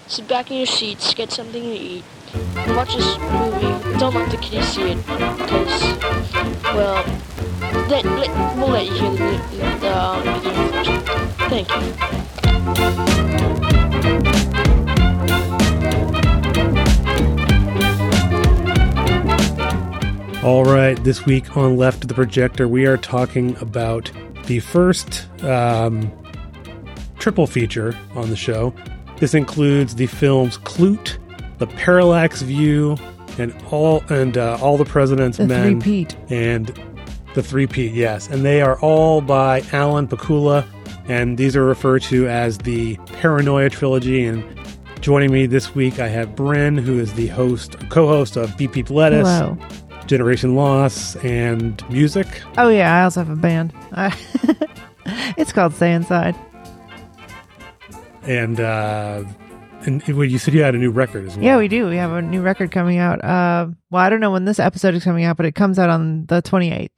sit back in your seats, get something to eat, and watch this movie. Don't let the kiddies see it, because, well, we'll let you hear the beginning first. Thank you. All right, this week on Left of the Projector, we are talking about the first triple feature on the show. This includes the films Klute, The Parallax View, and All the President's Men. The Three-Peat. And The Three-Peat, yes. And they are all by Alan Pakula, and these are referred to as the Paranoia Trilogy. And joining me this week, I have Bryn, who is the co-host of Beep Beep Lettuce, Hello. Generation Loss, and Music. Oh yeah, I also have a band. It's called Stay Inside. And you said you had a new record as well. Yeah, we do. We have a new record coming out. Well, I don't know when this episode is coming out, but it comes out on the 28th.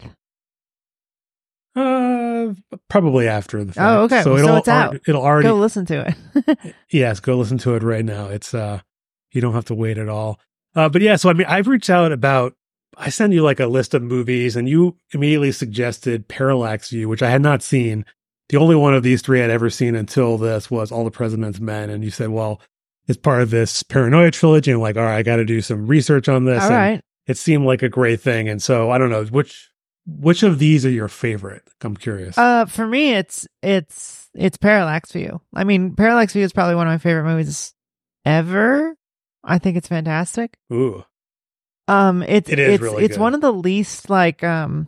Probably after the fact. Oh, okay. So it's out. It'll already go listen to it. Yes, go listen to it right now. It's you don't have to wait at all. But yeah, so I mean, I've reached out I sent you like a list of movies, and you immediately suggested Parallax View, which I had not seen. The only one of these three I'd ever seen until this was All the President's Men. And you said, well, it's part of this Paranoia trilogy. And I'm like, all right, I got to do some research on this. All right. It seemed like a great thing. And so I don't know, which of these are your favorite? I'm curious. For me, it's Parallax View. I mean, Parallax View is probably one of my favorite movies ever. I think it's fantastic. Ooh. It's really good. one of the least like, I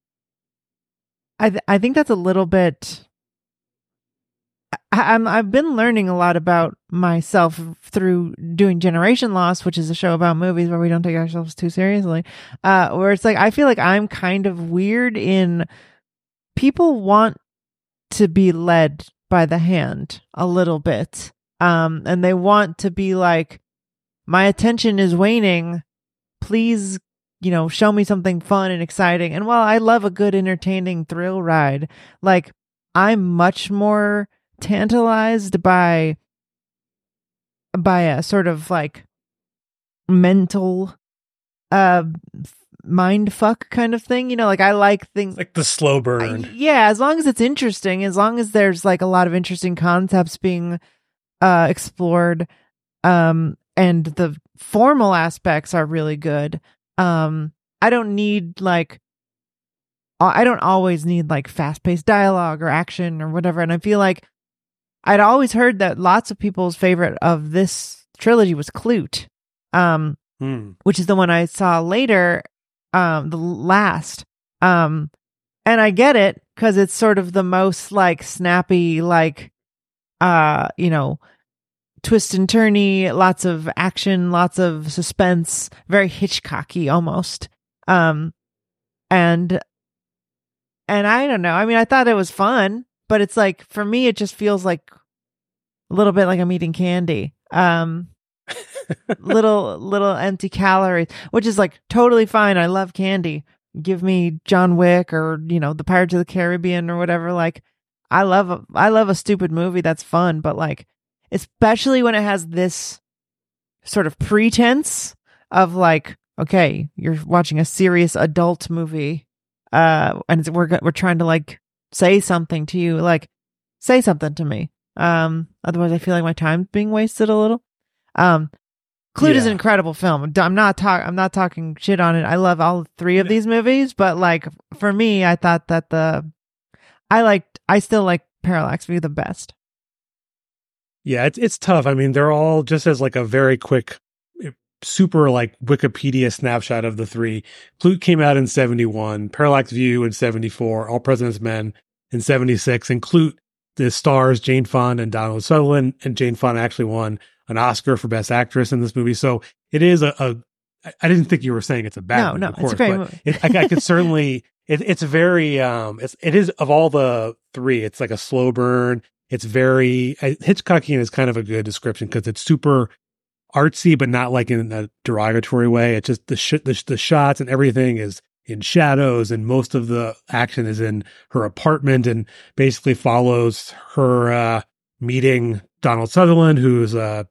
think that's a little bit, I've been learning a lot about myself through doing Generation Loss, which is a show about movies where we don't take ourselves too seriously. Where it's like, I feel like I'm kind of weird in people want to be led by the hand a little bit. And they want to be like, my attention is waning. Please, show me something fun and exciting. And while I love a good entertaining thrill ride, like I'm much more tantalized by a sort of like mental mind fuck kind of thing. Like I like things like the slow burn. As long as it's interesting, as long as there's like a lot of interesting concepts being explored, and the formal aspects are really good. I don't always need like fast-paced dialogue or action or whatever. And I feel like I'd always heard that lots of people's favorite of this trilogy was Klute, which is the one I saw later, the last. And I get it because it's sort of the most like snappy, like, twist and turny, lots of action, lots of suspense, very Hitchcocky almost. And I don't know. I mean, I thought it was fun, but it's like, for me, it just feels like a little bit like I'm eating candy. Little empty calories, which is like totally fine. I love candy. Give me John Wick or, the Pirates of the Caribbean or whatever. Like, I love a stupid movie that's fun, but like, especially when it has this sort of pretense of like, okay, you're watching a serious adult movie, and we're trying to like say something to you, like say something to me. Otherwise, I feel like my time's being wasted a little. Klute is an incredible film. I'm not talking shit on it. I love all three of these movies, but like for me, I thought that I still like Parallax View the best. Yeah, it's tough. I mean, they're all just as like a very quick, super like Wikipedia snapshot of the three. Klute came out in 1971, Parallax View in 1974, All President's Men in 1976, and Klute, the stars Jane Fonda and Donald Sutherland, and Jane Fonda actually won an Oscar for Best Actress in this movie. So it is I didn't think you were saying it's a bad movie, of course, it's a great movie. I could certainly, it's very, it is of all the three, it's like a slow burn. It's very, Hitchcockian is kind of a good description because it's super artsy, but not like in a derogatory way. It's just the shots and everything is in shadows, and most of the action is in her apartment, and basically follows her meeting Donald Sutherland, who's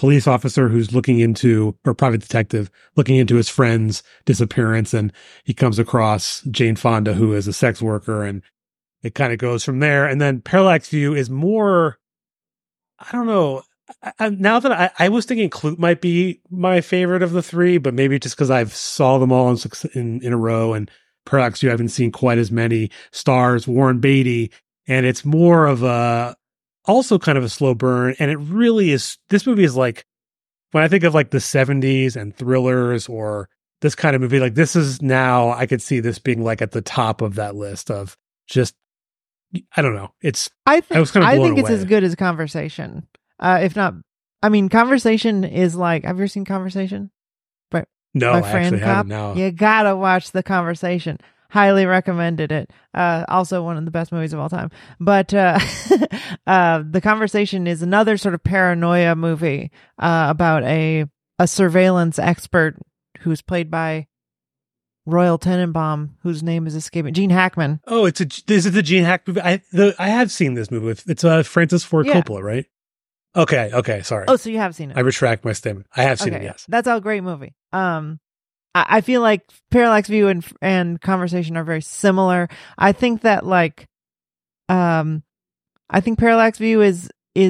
police officer who's looking into, or private detective looking into his friend's disappearance. And he comes across Jane Fonda, who is a sex worker, and it kind of goes from there. And then Parallax View is more, I don't know. Now that I was thinking Klute might be my favorite of the three, but maybe just because I've saw them all in a row, and Parallax View I haven't seen quite as many. Stars Warren Beatty, and it's more of a, also kind of a slow burn. And it really is, this movie is like, when I think of like the 70s and thrillers or this kind of movie, like this is now, I could see this being like at the top of that list of just, I don't know. I was kind of blown I think it's away. as good as Conversation. If not, I mean, Conversation is like, have you ever seen Conversation? No, By I Fran actually Kopp? haven't now. You gotta watch The Conversation. Highly recommended it. Also one of the best movies of all time. But The Conversation is another sort of paranoia movie about a surveillance expert who's played by Royal Tenenbaum, whose name is escaping. Gene Hackman. Oh, is it the Gene Hackman movie? I have seen this movie. It's Francis Ford Yeah. Coppola, right? Okay, sorry. Oh, so you have seen it. I retract my statement. I have seen it, yes. That's a great movie. I feel like Parallax View and Conversation are very similar. I think that I think Parallax View is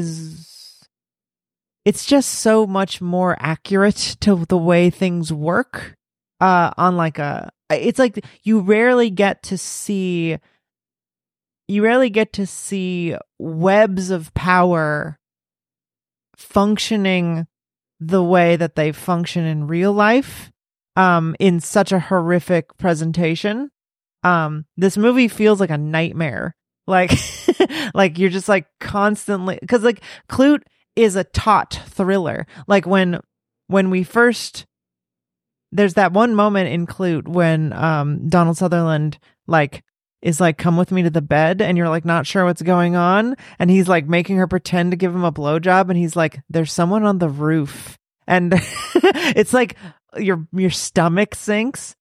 it's just so much more accurate to the way things work. It's like you rarely get to see webs of power functioning the way that they function in real life, in such a horrific presentation. This movie feels like a nightmare. Like, like you're just like constantly, because like Klute is a taut thriller. Like when we first, there's that one moment in Klute when Donald Sutherland is like, come with me to the bed, and you're like not sure what's going on, and he's like making her pretend to give him a blowjob, and he's like, there's someone on the roof, and it's like your stomach sinks.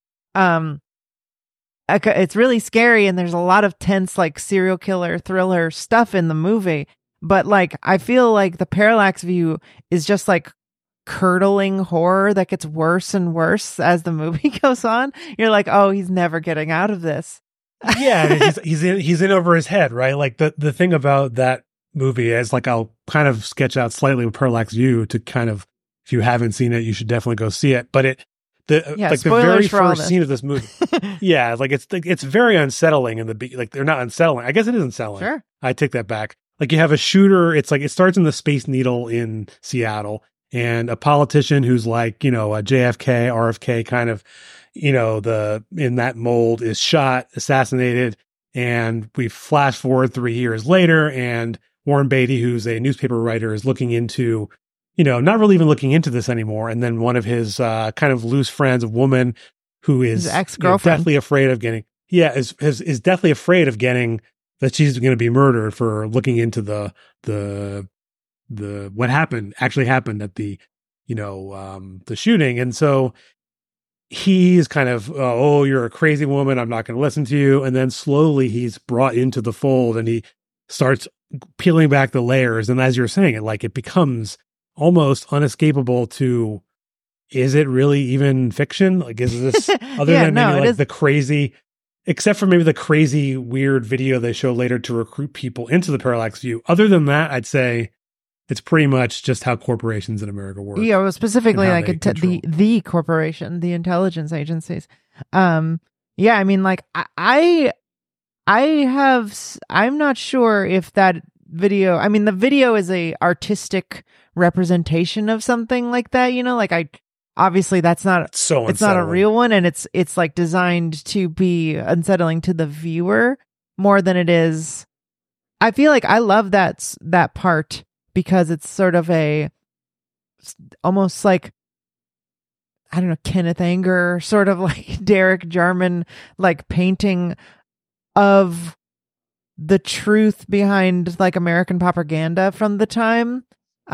It's really scary, and there's a lot of tense like serial killer thriller stuff in the movie, but like I feel like the Parallax View is just like curdling horror that gets worse and worse as the movie goes on. You're like, oh, he's never getting out of this. Yeah, he's in over his head, right? Like the thing about that movie is, like, I'll kind of sketch out slightly with Parallax View to kind of, if you haven't seen it, you should definitely go see it. But the very first scene of this movie, yeah, like it's very unsettling in like they're not unsettling. I guess it is unsettling. Sure, I take that back. Like you have a shooter. It's like it starts in the Space Needle in Seattle, and a politician who's like, a JFK, RFK kind of, in that mold is shot, assassinated, and we flash forward 3 years later, and Warren Beatty, who's a newspaper writer, is looking into, not really even looking into this anymore. And then one of his kind of loose friends, a woman who is his ex-girlfriend, deathly afraid of getting, is deathly afraid of getting that she's going to be murdered for looking into the what actually happened at the shooting. And so he's kind of, oh, you're a crazy woman, I'm not going to listen to you. And then slowly he's brought into the fold, and he starts peeling back the layers. And as you're saying it becomes almost unescapable to, is it really even fiction? Like, is this other than maybe the crazy, except for maybe the crazy weird video they show later to recruit people into the Parallax View. Other than that, I'd say it's pretty much just how corporations in America work. Yeah, well, specifically like the corporation, the intelligence agencies. Yeah, I mean, like I'm not sure if that video, I mean, the video is a artistic representation of something like that, obviously that's not, it's not a real one, and it's like designed to be unsettling to the viewer more than it is. I feel like I love that part, because it's sort of almost like, I don't know, Kenneth Anger, sort of like Derek Jarman, like painting of the truth behind like American propaganda from the time,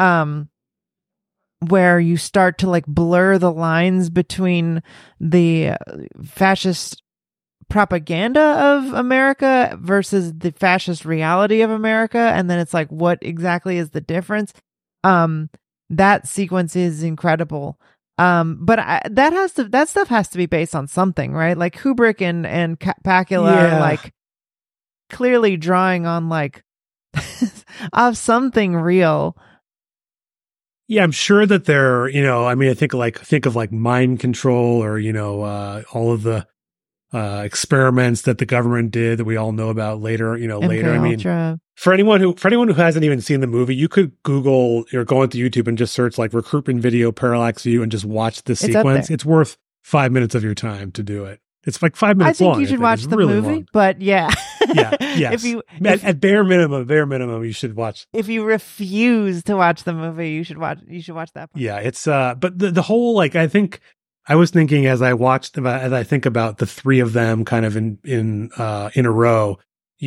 where you start to like blur the lines between the fascist propaganda of America versus the fascist reality of America, and then it's like, what exactly is the difference? that sequence is incredible. But that stuff has to be based on something, right? Like Kubrick and Pakula are like clearly drawing on like of something real. Yeah, I'm sure that they're, I mean, think of like mind control or, all of the experiments that the government did that we all know about later, later. I mean, for anyone who hasn't even seen the movie, you could Google or go into YouTube and just search like recruitment video Parallax View and just watch the sequence. It's worth 5 minutes of your time to do it. It's like 5 minutes long. I think you should watch the movie, long. But yeah. Yes. At bare minimum, you should watch. If you refuse to watch the movie, you should watch that part. Yeah, it's but the whole, like, I think I was thinking as I think about the three of them kind of in a row,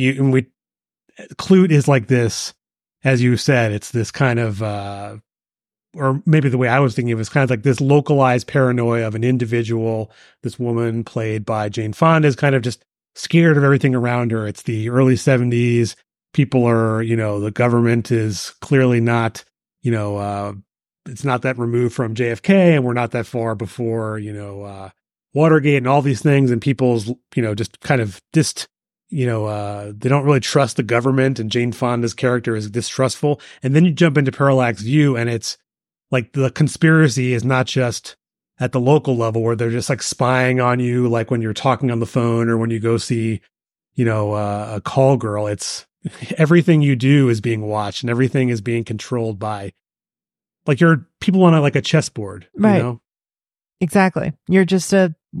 Klute is like this, as you said, it's this kind of or maybe the way I was thinking of it is kind of like this localized paranoia of an individual. This woman played by Jane Fonda is kind of just scared of everything around her. It's the early 70s. People are, the government is clearly not, it's not that removed from JFK, and we're not that far before, Watergate and all these things. And people's, just kind of they don't really trust the government, and Jane Fonda's character is distrustful. And then you jump into Parallax View, and it's like the conspiracy is not just at the local level where they're just like spying on you, like when you're talking on the phone or when you go see, a call girl. It's everything you do is being watched and everything is being controlled by, like, you're people on like a chessboard, right? Exactly. You're just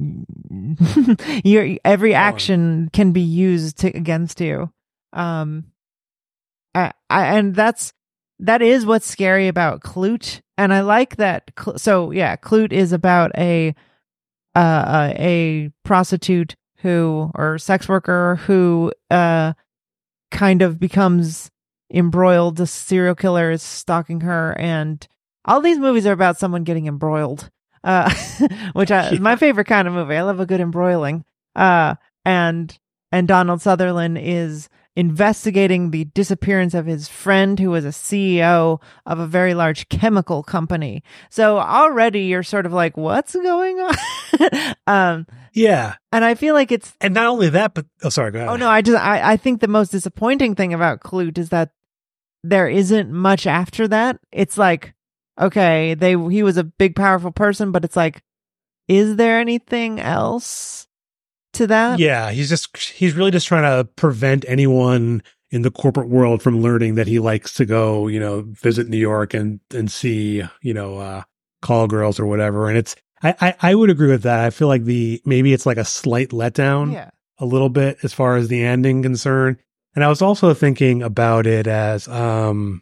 every action can be used against you. And that is what's scary about Klute. And I like that. Klute is about a prostitute or sex worker who kind of becomes embroiled. The serial killer is stalking her, and all these movies are about someone getting embroiled, which is my favorite kind of movie. I love a good embroiling. And Donald Sutherland is investigating the disappearance of his friend who was a CEO of a very large chemical company. So already you're sort of like, what's going on? Yeah. And I feel like it's... And not only that, but... Oh, sorry, go ahead. Oh, no, I think the most disappointing thing about Klute is that there isn't much after that. It's like, okay, he was a big, powerful person, but it's like, is there anything else to that? Yeah, he's really just trying to prevent anyone in the corporate world from learning that he likes to go, visit New York and see, call girls or whatever. And it's, I would agree with that. I feel like maybe it's like a slight letdown, a little bit as far as the ending concerned. And I was also thinking about it as, what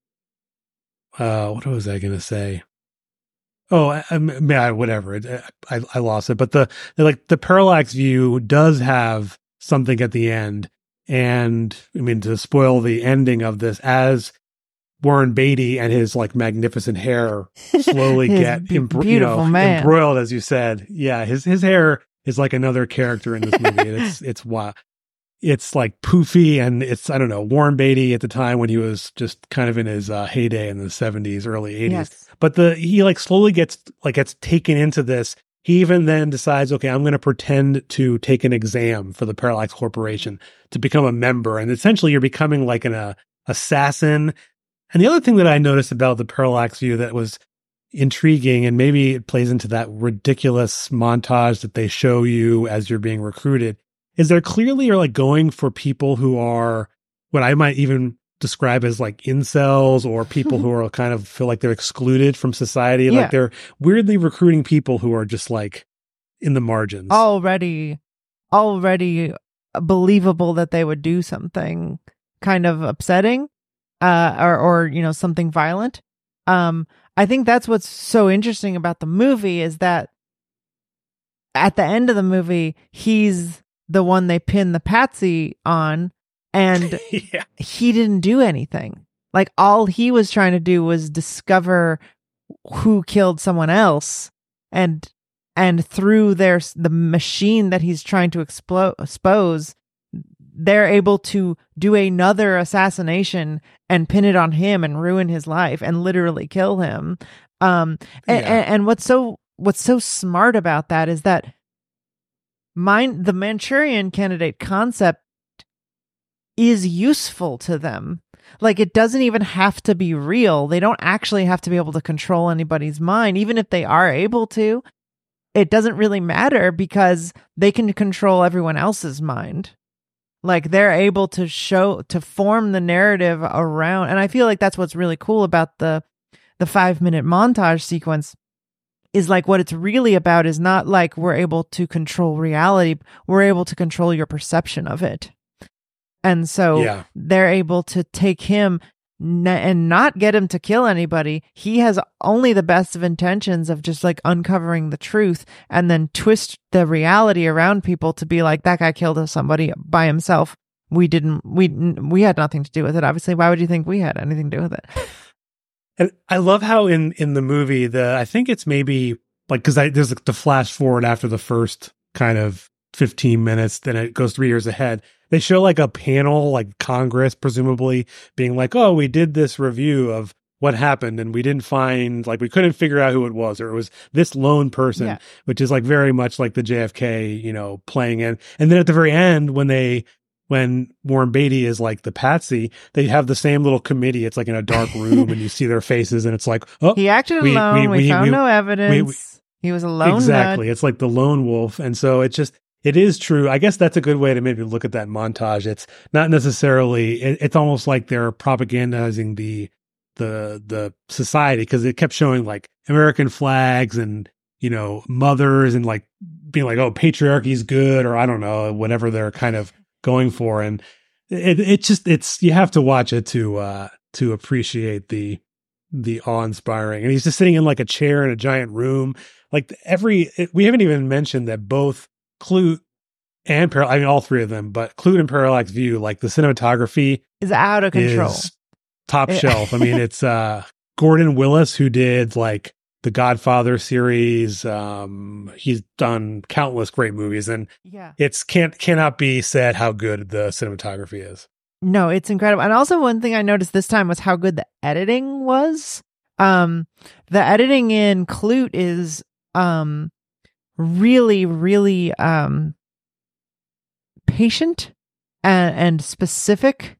was I going to say? Oh, whatever. I lost it. But the Parallax View does have something at the end. And I mean, to spoil the ending of this, as Warren Beatty and his like magnificent hair slowly get embroiled, as you said. Yeah, his hair is like another character in this movie. It's wild. It's like poofy, and it's, I don't know, Warren Beatty at the time when he was just kind of in his heyday in the 70s, early 80s. Yes. But he like slowly gets taken into this. He even then decides, okay, I'm going to pretend to take an exam for the Parallax Corporation to become a member. And essentially you're becoming like an assassin. And the other thing that I noticed about the Parallax View that was intriguing, and maybe it plays into that ridiculous montage that they show you as you're being recruited, is they clearly are like going for people who are what I might even describe as like incels, or people who are kind of feel like they're excluded from society. Yeah. Like they're weirdly recruiting people who are just like in the margins. Already believable that they would do something kind of upsetting, or something violent. I think that's what's so interesting about the movie, is that at the end of the movie, he's the one they pin the patsy on, and he didn't do anything. Like, all he was trying to do was discover who killed someone else, and through the machine that he's trying to expose, they're able to do another assassination and pin it on him and ruin his life and literally kill him. And what's so smart about that is that the Manchurian Candidate concept is useful to them. Like, it doesn't even have to be real. They don't actually have to be able to control anybody's mind. Even if they are able to, it doesn't really matter because they can control everyone else's mind. Like, they're able to form the narrative around. And I feel like that's what's really cool about the 5-minute montage sequence, is like what it's really about is not like we're able to control reality. We're able to control your perception of it. And so they're able to take him and not get him to kill anybody. He has only the best of intentions of just like uncovering the truth, and then twist the reality around people to be like, that guy killed somebody by himself. We had nothing to do with it. Obviously, why would you think we had anything to do with it? And I love how in the movie, I think it's maybe like, because there's the flash forward after the first kind of 15 minutes, then it goes 3 years ahead. They show like a panel, like Congress, presumably being like, oh, we did this review of what happened and we didn't find, like, we couldn't figure out who it was, or it was this lone person, which is like very much like the JFK, playing in. And then at the very end, when Warren Beatty is like the patsy, they have the same little committee. It's like in a dark room and you see their faces and it's like, oh, he acted alone. We found no evidence. He was alone. Exactly. Nut. It's like the lone wolf. And so it is true. I guess that's a good way to maybe look at that montage. It's not necessarily, it's almost like they're propagandizing the society, because it kept showing like American flags and, mothers, and like being like, oh, patriarchy is good, or I don't know, whatever they're kind of going for. And it's you have to watch it to appreciate the awe-inspiring. And he's just sitting in like a chair in a giant room. Like we haven't even mentioned that both Klute and all three of them, but Klute and Parallax View, like the cinematography is out of control, is top shelf. I mean, it's Gordon Willis, who did like the Godfather series. He's done countless great movies, and it's cannot be said how good the cinematography is. No, it's incredible. And also, one thing I noticed this time was how good the editing was. The editing in Klute is really, really patient and specific.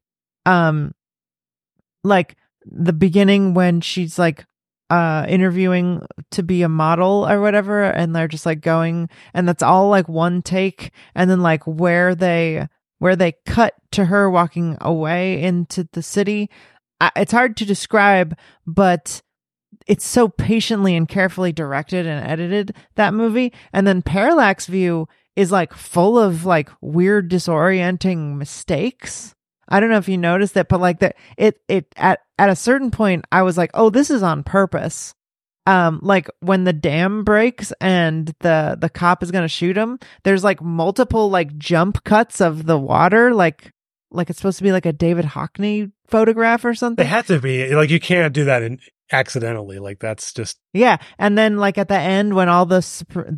Like the beginning when she's like interviewing to be a model or whatever, and they're just like going, and that's all like one take, and then like where they cut to her walking away into the city. It's hard to describe, but it's so patiently and carefully directed and edited, that movie. And then Parallax View is like full of like weird, disorienting mistakes. I don't know if you noticed it, but like at a certain point, I was like, oh, this is on purpose. Like when the dam breaks and the cop is going to shoot him, there's like multiple like jump cuts of the water, like it's supposed to be like a David Hockney photograph or something. They have to be like, you can't do that accidentally. Like that's just, yeah. And then like at the end, when all the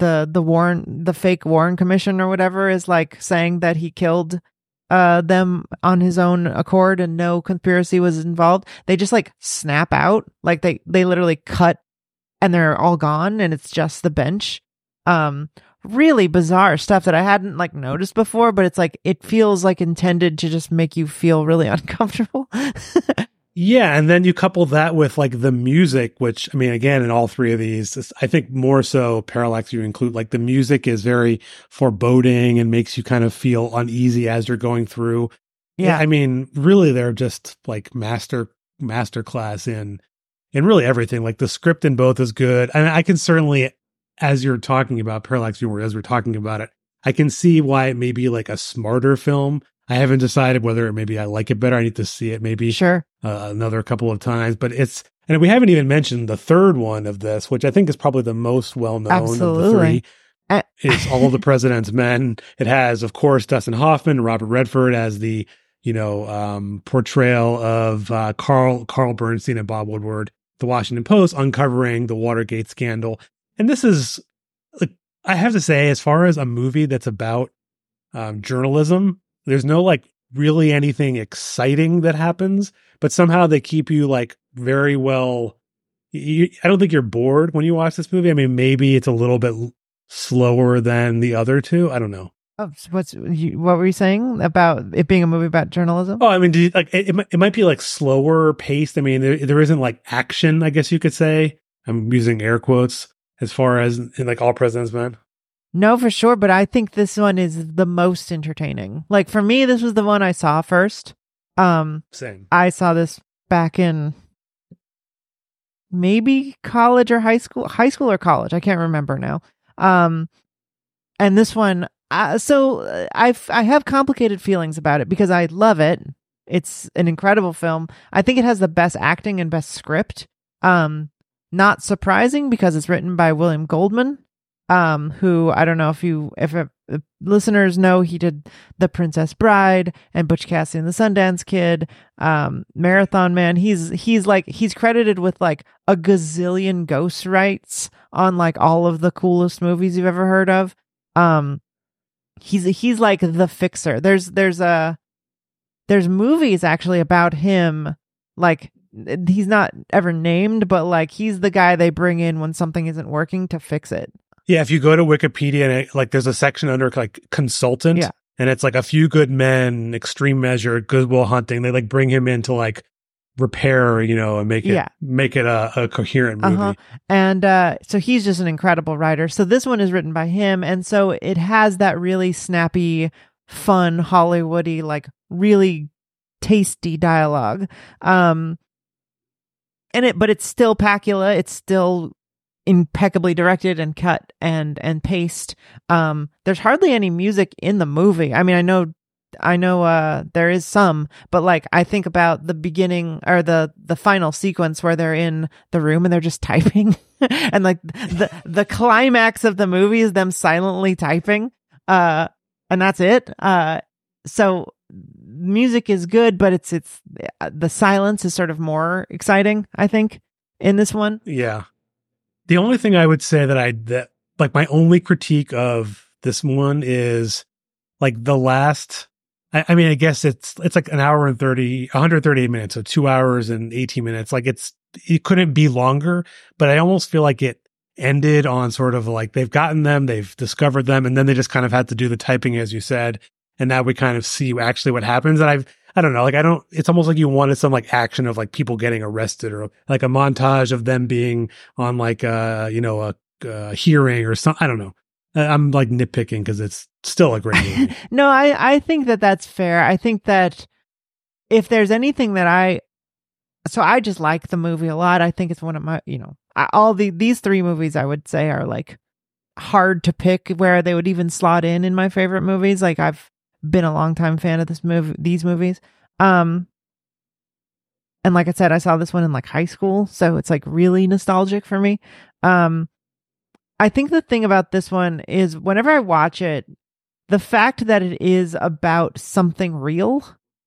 fake Warren Commission or whatever is like saying that he killed them on his own accord and no conspiracy was involved, they just like snap out. Like they literally cut and they're all gone, and it's just the bench. Really bizarre stuff that I hadn't like noticed before, but it's like, it feels like intended to just make you feel really uncomfortable. Yeah. And then you couple that with like the music, which, I mean, again, in all three of these, I think more so Parallax you include, like the music is very foreboding and makes you kind of feel uneasy as you're going through. Yeah. I mean, really, they're just like masterclass in really everything. Like the script in both is good. And I can certainly, as you're talking about Parallax View, as we're talking about it, I can see why it may be like a smarter film. I haven't decided whether maybe I like it better. I need to see it maybe another couple of times. But and we haven't even mentioned the third one of this, which I think is probably the most well-known of the three. It's All the President's Men. It has, of course, Dustin Hoffman and Robert Redford as the, portrayal of Carl Bernstein and Bob Woodward, the Washington Post, uncovering the Watergate scandal. And this is, like, I have to say, as far as a movie that's about journalism, There's no like really anything exciting that happens, but somehow they keep you like very well. I don't think you're bored when you watch this movie. I mean, maybe it's a little bit slower than the other two. I don't know. Oh, what were you saying about it being a movie about journalism? Oh, I mean, it might be like slower paced. I mean, there isn't like action, I guess you could say. I'm using air quotes as far as in like All President's Men. No, for sure. But I think this one is the most entertaining. Like for me, this was the one I saw first. Same. I saw this back in maybe college or high school or college. I can't remember now. And this one, so I have complicated feelings about it because I love it. It's an incredible film. I think it has the best acting and best script. Not surprising because it's written by William Goldman, who I don't know if listeners know, he did The Princess Bride and Butch Cassidy and the Sundance Kid, Marathon Man. He's credited with like a gazillion ghostwrites on like all of the coolest movies you've ever heard of. He's like the fixer. There's movies actually about him, like he's not ever named, but like he's the guy they bring in when something isn't working to fix it. Yeah, if you go to Wikipedia and like there's a section under like consultant, yeah, and it's like A Few Good Men, Extreme Measure, Good Will Hunting. They like bring him in to like repair, and make it a coherent movie. Uh-huh. And so he's just an incredible writer. So this one is written by him, and so it has that really snappy, fun, Hollywoody, like really tasty dialogue. But it's still Pakula. It's still impeccably directed and cut and paced. There's hardly any music in the movie. I mean, I know there is some, but like I think about the beginning or the final sequence where they're in the room and they're just typing and like the climax of the movie is them silently typing, and that's it. So music is good, but it's the silence is sort of more exciting, I think, in this one. Yeah. The only thing I would say that like my only critique of this one is like the last, I mean, I guess it's like an hour and 138 minutes, so 2 hours and 18 minutes. Like it couldn't be longer, but I almost feel like it ended on sort of like they've gotten them, they've discovered them, and then they just kind of had to do the typing, as you said. And now we kind of see actually what happens. And I don't know, like it's almost like you wanted some like action of like people getting arrested or like a montage of them being on like a hearing or something. I don't know. I'm like nitpicking because it's still a great movie. No, I think that's fair. I think that if there's anything that I just like the movie a lot. I think it's one of my, these three movies I would say are like hard to pick where they would even slot in my favorite movies. Like I've been a longtime fan of these movies. And like I said, I saw this one in like high school, so it's like really nostalgic for me. I think the thing about this one is whenever I watch it, the fact that it is about something real,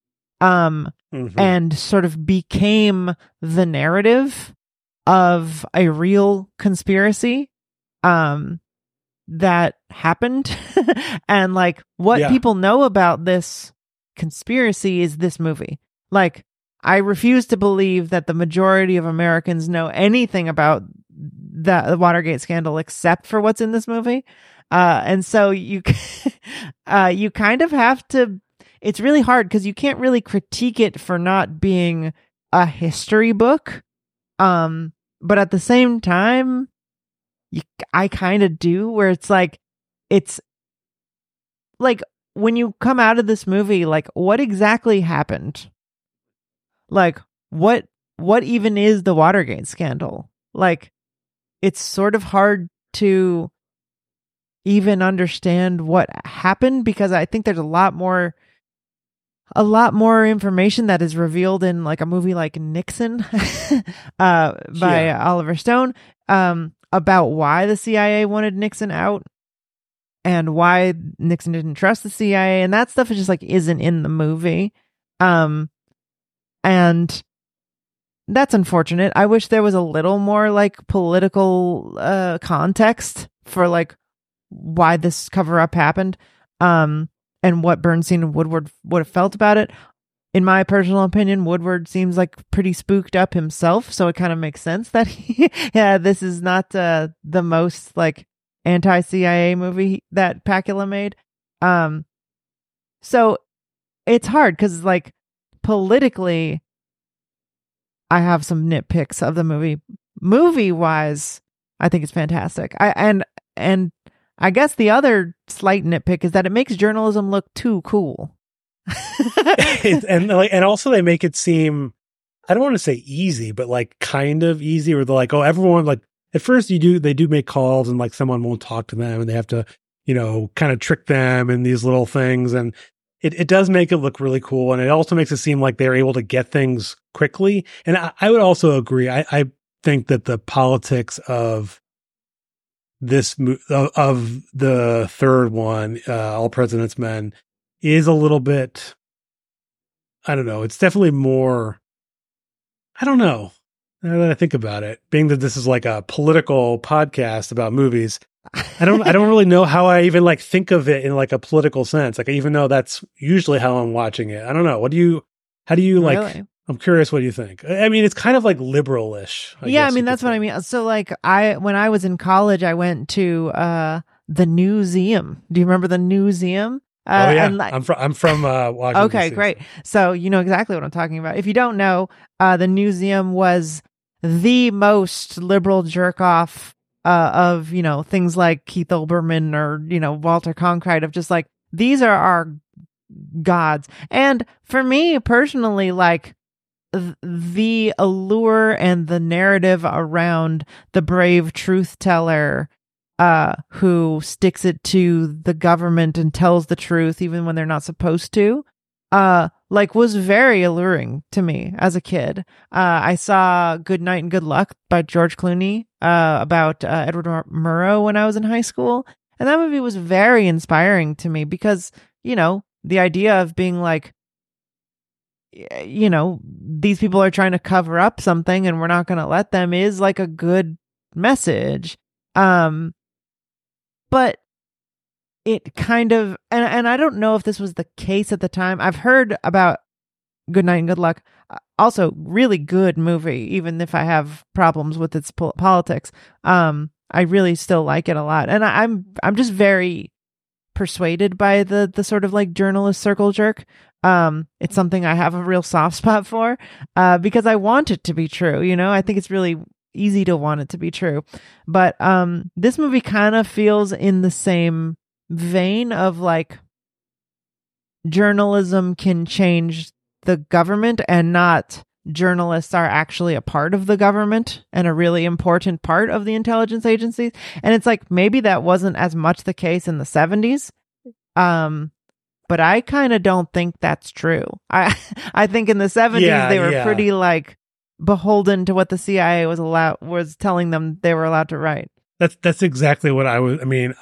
and sort of became the narrative of a real conspiracy, that happened and like what people know about this conspiracy is this movie. Like I refuse to believe that the majority of Americans know anything about the Watergate scandal except for what's in this movie. And so you kind of have to, it's really hard because you can't really critique it for not being a history book. But at the same time, I kind of do, where it's like when you come out of this movie, like what exactly happened? Like what even is the Watergate scandal? Like it's sort of hard to even understand what happened because I think there's a lot more information that is revealed in like a movie like Nixon by Oliver Stone, about why the CIA wanted Nixon out and why Nixon didn't trust the CIA, and that stuff is just like isn't in the movie. And that's unfortunate. I wish there was a little more like political context for like why this cover up happened. And and what Bernstein and Woodward would have felt about it. In my personal opinion, Woodward seems like pretty spooked up himself, so it kind of makes sense that this is not the most like anti-CIA movie that Pakula made. So it's hard because like politically, I have some nitpicks of the movie. Movie wise, I think it's fantastic. And I guess the other slight nitpick is that it makes journalism look too cool. and also they make it seem, I don't want to say easy, but like kind of easy, where they're like, oh, everyone, like at first they do make calls and like someone won't talk to them and they have to, kind of trick them in these little things. And it does make it look really cool. And it also makes it seem like they're able to get things quickly. And I would also agree. I think that the politics of of the third one, All President's Men, is a little bit, I don't know. It's definitely more, I don't know. Now that I think about it, being that this is like a political podcast about movies, I don't really know how I even like think of it in like a political sense. Like, even though that's usually how I'm watching it. I don't know. How do you like, Really? I'm curious what you think. I mean, it's kind of like liberal-ish. Yeah, I mean, that's what I mean. So like when I was in college, I went to the Newseum. Do you remember the Newseum? Oh yeah, and, like, I'm from Washington. Okay, DC. great. So you know exactly what I'm talking about. If you don't know, the Newseum was the most liberal jerk off of things like Keith Olbermann or Walter Cronkite, of just like, these are our gods. And for me personally, like the allure and the narrative around the brave truth teller who sticks it to the government and tells the truth even when they're not supposed to, like was very alluring to me as a kid. I saw Good Night and Good Luck by George Clooney about Edward Murrow when I was in high school. And that movie was very inspiring to me because, the idea of being like, these people are trying to cover up something and we're not going to let them, is like a good message. But it kind of, and I don't know if this was the case at the time. I've heard about Good Night and Good Luck. Also, really good movie, even if I have problems with its politics. I really still like it a lot, and I'm just very persuaded by the sort of like journalist circle jerk. It's something I have a real soft spot for, because I want it to be true. I think it's really easy to want it to be true. But this movie kind of feels in the same vein of like, journalism can change the government and not journalists are actually a part of the government and a really important part of the intelligence agencies. And it's like, maybe that wasn't as much the case in the 70s. But I kind of don't think that's true. I think in the 70s they were pretty like beholden to what the CIA was telling them they were allowed to write. That's exactly what I was. I mean,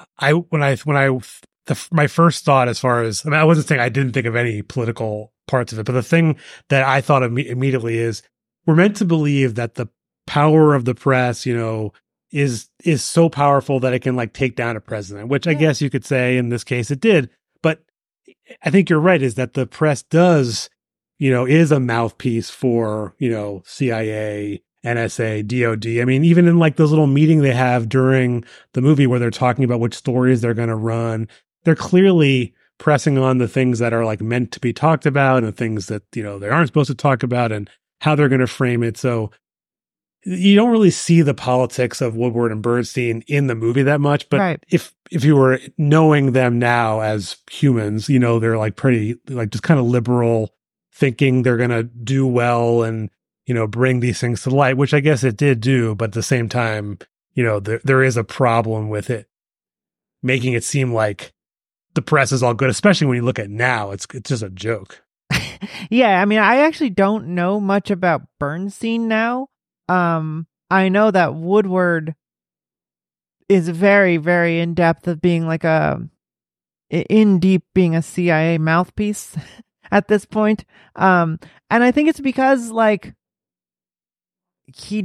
my first thought, as far as, I wasn't saying I didn't think of any political parts of it, but the thing that I thought of immediately is, we're meant to believe that the power of the press, is so powerful that it can like take down a president, which I guess you could say in this case it did. But I think you're right, is that the press does, is a mouthpiece for, CIA, NSA, DOD. I mean, even in like those little meeting they have during the movie where they're talking about which stories they're going to run, they're clearly pressing on the things that are like meant to be talked about and things that, they aren't supposed to talk about and how they're going to frame it. So you don't really see the politics of Woodward and Bernstein in the movie that much. But right. if you were knowing them now as humans, they're like pretty, like just kind of liberal, thinking they're going to do well and, bring these things to light, which I guess it did do. But at the same time, there is a problem with it, making it seem like the press is all good, especially when you look at now. It's just a joke. Yeah, I mean, I actually don't know much about Bernstein now. I know that Woodward is very, very in depth of being like in deep being a CIA mouthpiece at this point. And I think it's because like he's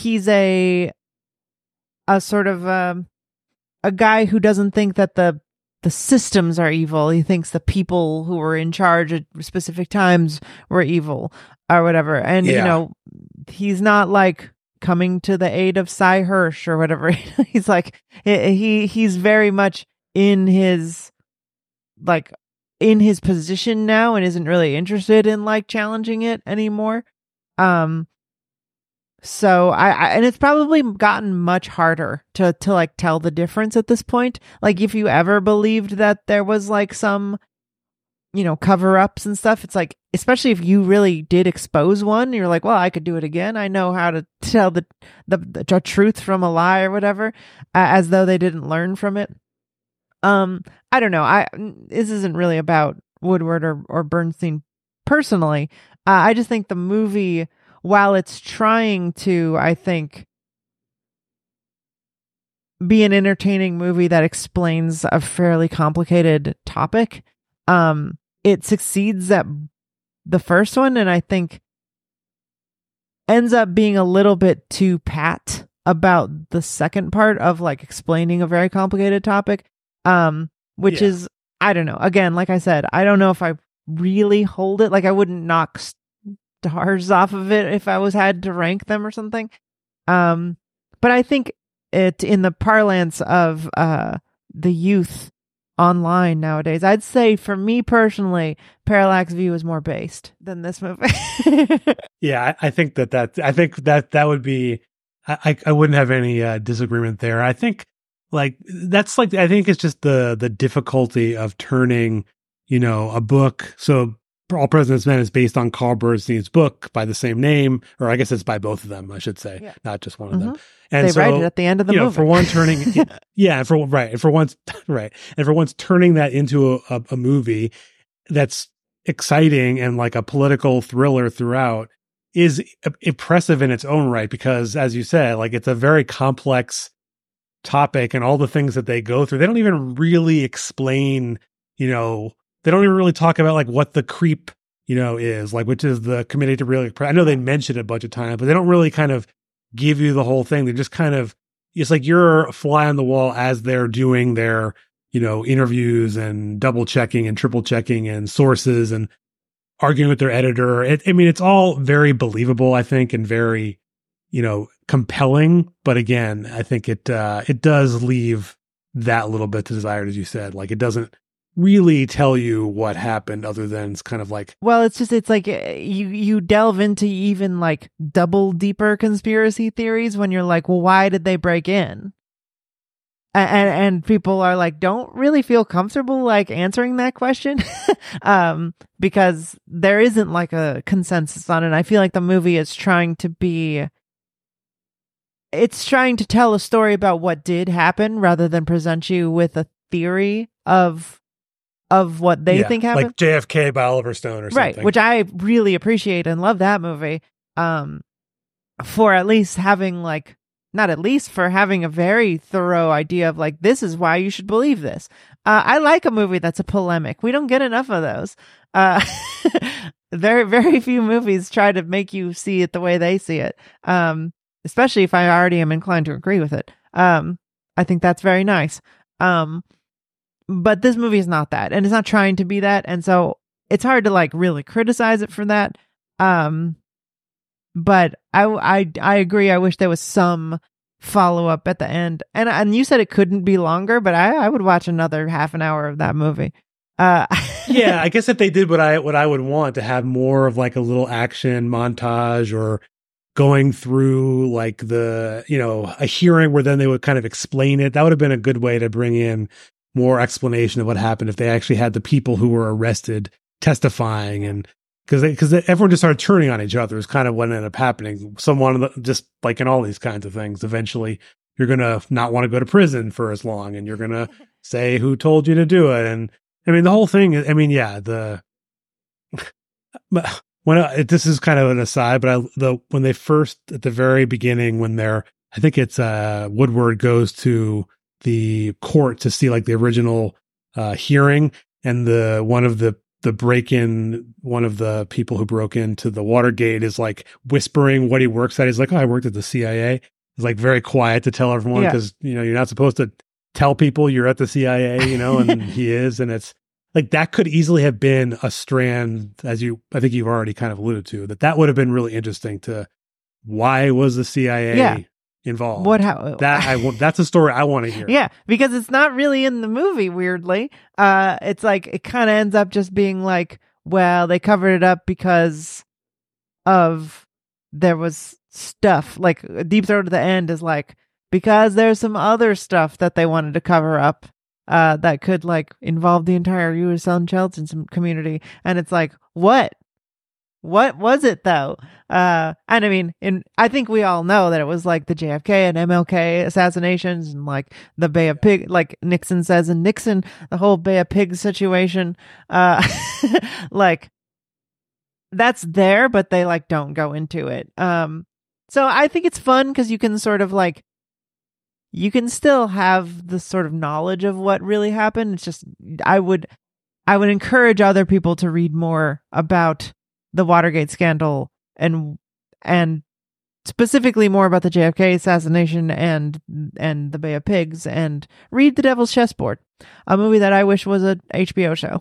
a sort of a guy who doesn't think that the the systems are evil. He thinks the people who were in charge at specific times were evil or whatever. And, you Yeah. know, he's not like coming to the aid of Cy Hirsch or whatever. He's like, he's very much in his position now and isn't really interested in like challenging it anymore. So and it's probably gotten much harder to like tell the difference at this point. Like if you ever believed that there was like some, you know, cover-ups and stuff, it's like, especially if you really did expose one, you're like, well, I could do it again. I know how to tell the truth from a lie or whatever, as though they didn't learn from it. I don't know. This isn't really about Woodward or Bernstein personally. I just think the movie, while it's trying to, I think, be an entertaining movie that explains a fairly complicated topic, it succeeds at the first one, and I think ends up being a little bit too pat about the second part of like explaining a very complicated topic, which is, I don't know. Again, like I said, I don't know if I really hold it. Like I wouldn't knock stars off of it if I had to rank them or something. But I think it, in the parlance of the youth online nowadays, I'd say for me personally, Parallax View is more based than this movie. Yeah, I think that would be, I wouldn't have any disagreement there. I think like that's like, I think it's just the difficulty of turning, you know, a book. So All President's Men is based on Carl Bernstein's book by the same name, or I guess it's by both of them, I should say, not just one of them. And they so, write it at the end of the movie. For one turning, and for once turning that into a movie that's exciting and like a political thriller throughout is impressive in its own right, because as you said, like it's a very complex topic and all the things that they go through, they don't even really explain, you know, they don't even really talk about like what the creep, you know, is like, which is the Committee to Really, I know they mention it a bunch of times, but they don't really kind of give you the whole thing. They're just kind of, it's like you're a fly on the wall as they're doing their, you know, interviews and double checking and triple checking and sources and arguing with their editor. I mean, it's all very believable, I think, and very, you know, compelling. But again, I think it does leave that little bit to desired, as you said. Like it doesn't really tell you what happened other than it's kind of like, well, it's like you delve into even like double deeper conspiracy theories when you're like, well, why did they break in? And people are like, don't really feel comfortable like answering that question because there isn't like a consensus on it. I feel like the movie is trying to tell a story about what did happen rather than present you with a theory of what they think happened. Like JFK by Oliver Stone or something. Right, which I really appreciate and love that movie. For at least having like, not at least, for having a very thorough idea of like, this is why you should believe this. I like a movie that's a polemic. We don't get enough of those. Very, very few movies try to make you see it the way they see it. Especially if I already am inclined to agree with it. I think that's very nice. But this movie is not that, and it's not trying to be that. And so it's hard to like really criticize it for that. But I agree. I wish there was some follow up at the end. And you said it couldn't be longer, but I would watch another half an hour of that movie. Yeah, I guess if they did what I would want, to have more of like a little action montage or going through like the, you know, a hearing where then they would kind of explain it. That would have been a good way to bring in more explanation of what happened if they actually had the people who were arrested testifying, and because everyone just started turning on each other is kind of what ended up happening. Someone, just like in all these kinds of things, eventually you're going to not want to go to prison for as long, and you're going to say who told you to do it. And I mean, the whole thing is, I mean, yeah, this is kind of an aside, but when they first, at the very beginning, when I think it's Woodward goes to the court to see like the original hearing, and one of the people who broke into the Watergate is like whispering what he works at. He's like, oh, I worked at the CIA. He's like very quiet to tell everyone, because you know, you're not supposed to tell people you're at the CIA, and he is, and it's like that could easily have been a strand, I think you've already kind of alluded to, that would have been really interesting to why was the CIA involved? That's a story I want to hear. Yeah, because it's not really in the movie, weirdly. It's like it kind of ends up just being like, well, they covered it up because there was stuff. Like Deep Throat at the end is like, because there's some other stuff that they wanted to cover up that could like involve the entire U.S. intelligence community. And it's like, what was it though? And I mean, I think we all know that it was like the JFK and MLK assassinations and like the Bay of Pigs, like Nixon says in Nixon, the whole Bay of Pigs situation. Like that's there, but they like don't go into it. So I think it's fun because you can sort of like, you can still have the sort of knowledge of what really happened. It's just, I would encourage other people to read more about the Watergate scandal and specifically more about the JFK assassination and the Bay of Pigs, and read The Devil's Chessboard, a movie that I wish was an HBO show.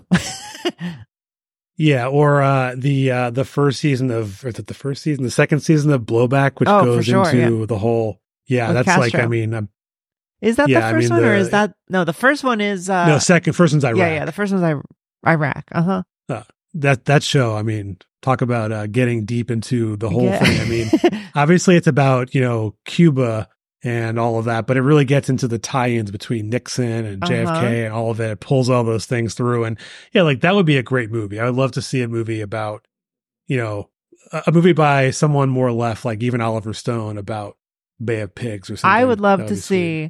Yeah, or the first season of, or is it the first season, the second season of Blowback, which goes into the whole. Yeah, with that's Castro. Like, I mean, is that the first one, or is that no? The first one is no. First one's Iraq. Yeah, the first one's Iraq. That show. I mean, talk about getting deep into the whole thing. I mean, obviously it's about Cuba and all of that, but it really gets into the tie-ins between Nixon and JFK and all of it. It pulls all those things through, and yeah, like that would be a great movie. I would love to see a movie about, a movie by someone more left, like even Oliver Stone, about Bay of Pigs or something. I would love to see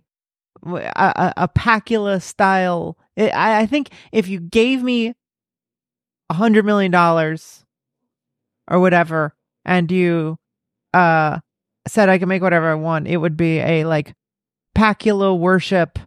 a Pacula style. I think if you gave me $100 million or whatever, and you said I could make whatever I want, it would be a like Pacula worship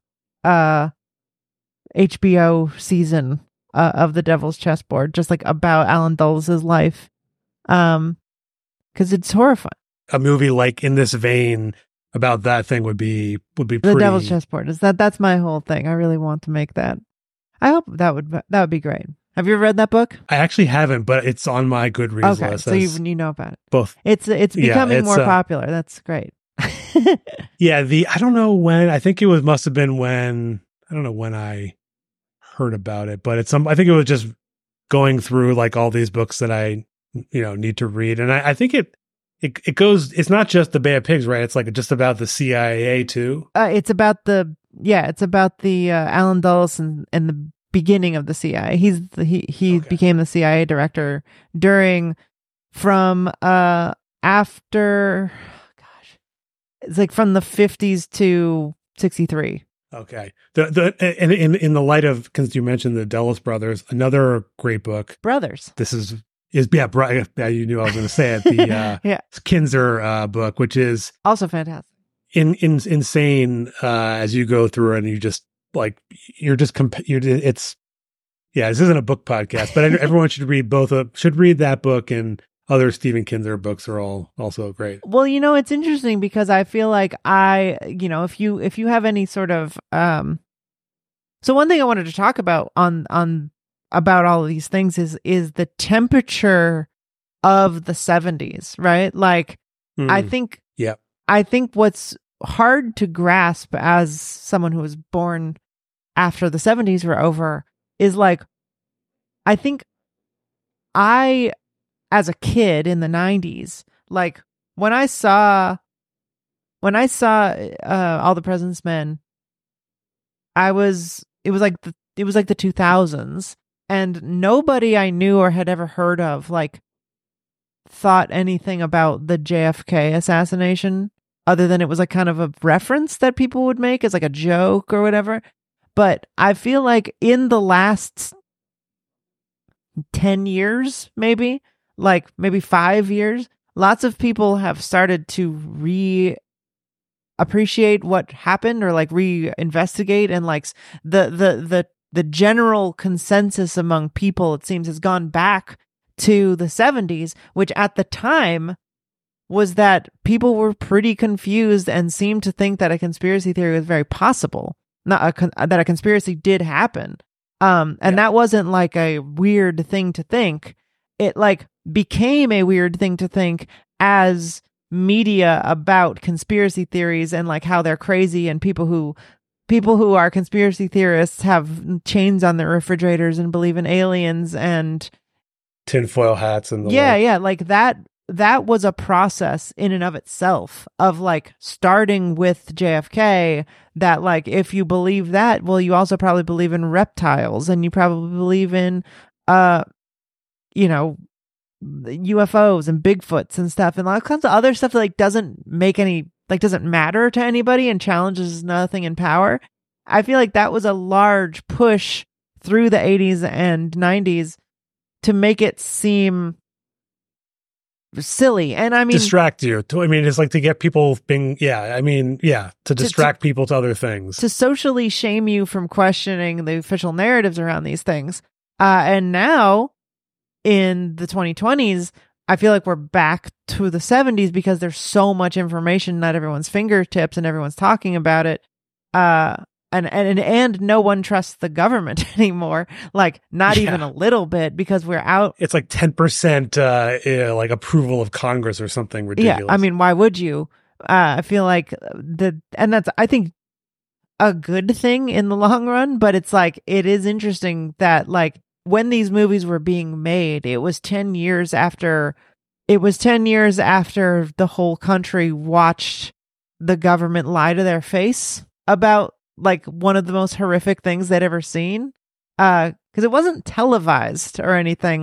HBO season of The Devil's Chessboard, just like about Alan Dulles' life, because it's horrifying. A movie like in this vein about that thing would be pretty. The Devil's Chessboard is that's my whole thing. I really want to make that. I hope that would be great. Have you ever read that book? I actually haven't, but it's on my Goodreads list. So you know about it. Both. It's becoming more popular. That's great. Yeah, I don't know when. I think it must have been when, I don't know when I heard about it, but I think it was just going through like all these books that I need to read, and I think it goes. It's not just the Bay of Pigs, right? It's like just about the CIA too. It's about the Alan Dulles and the beginning of the CIA. He became the CIA director after, it's like from the 50s to 63. Okay. And in the light of, because you mentioned the Dulles brothers, another great book. Brothers. This is you knew I was going to say it. The Kinzer book, which is also fantastic. Insane as you go through it, and you just like this isn't a book podcast, but everyone should read that book, and other Stephen Kinzer books are all also great. Well, it's interesting because I feel like if you have any sort of so one thing I wanted to talk about about all of these things is the temperature of the 70s, right? Like I think what's hard to grasp as someone who was born after the 70s were over is like, I think as a kid in the 90s, like when I saw All the President's Men, it was like the 2000s, and nobody I knew or had ever heard of like thought anything about the JFK assassination, other than it was like kind of a reference that people would make as like a joke or whatever. But I feel like in the last 10 years, maybe 5 years, lots of people have started to re-appreciate what happened, or like re-investigate, and like the general consensus among people, it seems, has gone back to the 70s, which at the time was that people were pretty confused and seemed to think that a conspiracy theory was very possible. that a conspiracy did happen. And that wasn't like a weird thing to think. It like became a weird thing to think as media about conspiracy theories and like how they're crazy, and people who are conspiracy theorists have chains on their refrigerators and believe in aliens and tinfoil hats and like that was a process in and of itself of like starting with JFK, that like if you believe that, well, you also probably believe in reptiles, and you probably believe in UFOs and Bigfoots and stuff, and all kinds of other stuff that like doesn't matter to anybody and challenges nothing in power. I feel like that was a large push through the 80s and 90s to make it seem silly. And I mean, distract you. It's like to get people to distract people to other things. To socially shame you from questioning the official narratives around these things. And now in the 2020s, I feel like we're back to the 70s because there's so much information at everyone's fingertips and everyone's talking about it. And no one trusts the government anymore, like not even a little bit, because we're out. It's like 10% like approval of Congress or something ridiculous. Yeah, I mean, why would you? I feel like that's, I think, a good thing in the long run, but it's like, it is interesting that like when these movies were being made, it was 10 years after the whole country watched the government lie to their face about like one of the most horrific things they'd ever seen. Because it wasn't televised or anything,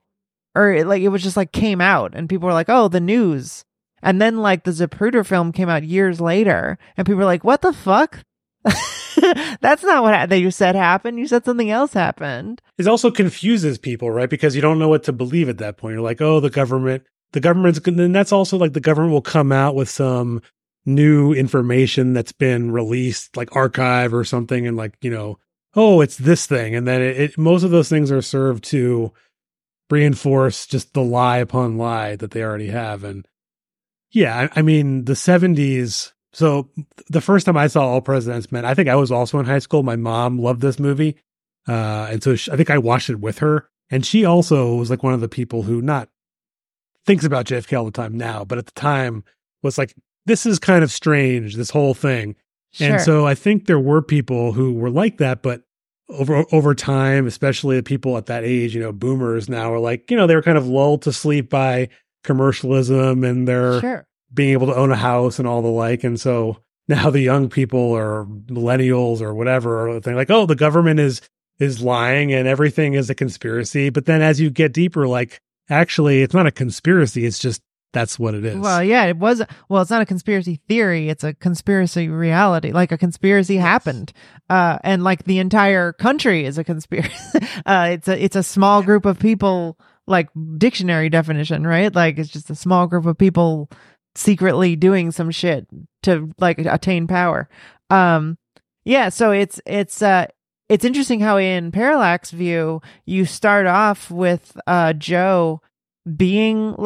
it was just like came out and people were like, oh, the news. And then like the Zapruder film came out years later and people were like, what the fuck? That's not what you said happened. You said something else happened. It also confuses people, right? Because you don't know what to believe at that point. You're like, oh, the government's good. And that's also like the government will come out with some new information that's been released, like archive or something. And like, oh, it's this thing. And then most of those things are served to reinforce just the lie upon lie that they already have. And yeah, I mean, the 70s. So the first time I saw All Presidents Men, I think I was also in high school. My mom loved this movie. And so I think I watched it with her. And she also was like one of the people who not thinks about JFK all the time now, but at the time was like, this is kind of strange, this whole thing. Sure. And so I think there were people who were like that, but over time, especially the people at that age, boomers now are like, they were kind of lulled to sleep by commercialism and their being able to own a house and all the like. And so now the young people or millennials or whatever are like, oh, the government is lying and everything is a conspiracy. But then as you get deeper, like, actually, it's not a conspiracy. It's just, that's what it is. Well, yeah, it was. Well, it's not a conspiracy theory. It's a conspiracy reality. Like a conspiracy happened. And like the entire country is a conspiracy. It's a small group of people, like dictionary definition, right? Like it's just a small group of people secretly doing some shit to like attain power. Yeah. So it's interesting how in Parallax View, you start off with Joe being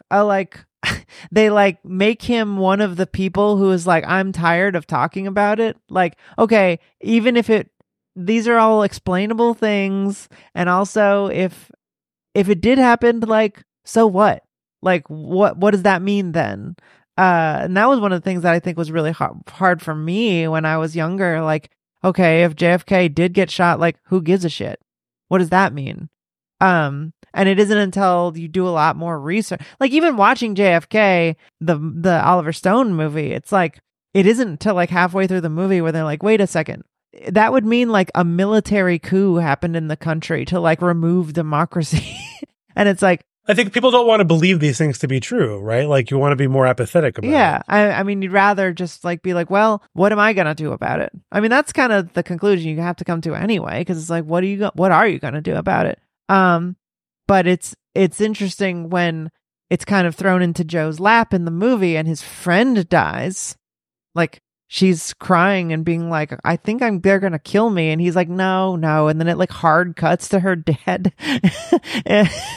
they like make him one of the people who is like, I'm tired of talking about it. Like, okay, even if these are all explainable things. And also if it did happen, like, so what? Like, what does that mean then? And that was one of the things that I think was really hard for me when I was younger. Like, okay, if JFK did get shot, like, who gives a shit? What does that mean? And it isn't until you do a lot more research, like even watching JFK, the Oliver Stone movie, it's like, it isn't until like halfway through the movie where they're like, wait a second, that would mean like a military coup happened in the country to like remove democracy. And it's like, I think people don't want to believe these things to be true, right? Like you want to be more apathetic about it. I mean, you'd rather just like be like, well, what am I going to do about it? I mean, that's kind of the conclusion you have to come to anyway, because it's like, what are you going to do about it? But it's interesting when it's kind of thrown into Joe's lap in the movie and his friend dies. Like she's crying and being like, I think they're going to kill me. And he's like, no. And then it like hard cuts to her dead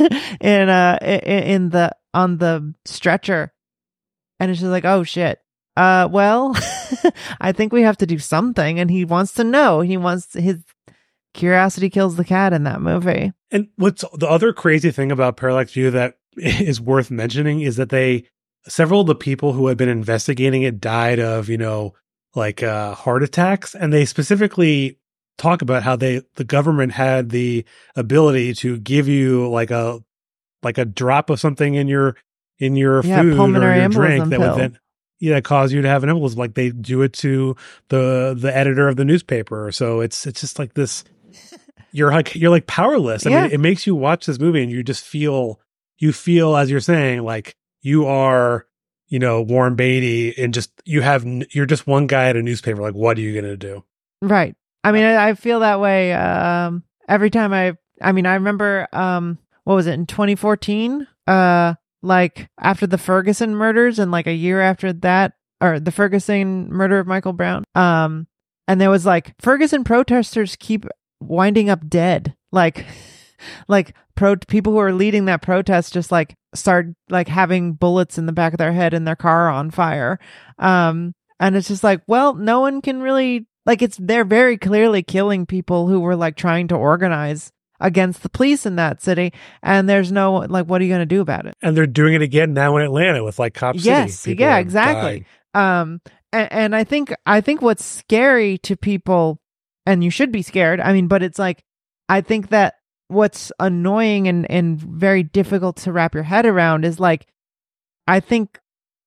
on the stretcher. And it's just like, oh shit. Well, I think we have to do something, and he wants to know. His curiosity kills the cat in that movie. And what's the other crazy thing about Parallax View that is worth mentioning is that several of the people who had been investigating it died of, heart attacks. And they specifically talk about how the government had the ability to give you like a drop of something in your food pulmonary or your drink embolism that pill. would then cause you to have an embolism. Like they do it to the editor of the newspaper. So it's just like this. You're like powerless. I mean, it makes you watch this movie and you just feel, as you're saying, like you are, Warren Beatty, and you're just one guy at a newspaper. Like, what are you going to do? Right. I mean, I feel that way every time I remember, what was it, in 2014? Like after the Ferguson murders and like a year after that, or the Ferguson murder of Michael Brown. And there was like Ferguson protesters keep winding up dead. Like people who are leading that protest just like start like having bullets in the back of their head and their car on fire. And it's just like, well, no one can really, like, they're very clearly killing people who were like trying to organize against the police in that city, and there's no, like, what are you going to do about it? And they're doing it again now in Atlanta with like Cop City. Yes, People yeah, are exactly. dying. And I think what's scary to people, and you should be scared, I mean, but it's like, I think that what's annoying and very difficult to wrap your head around is like, I think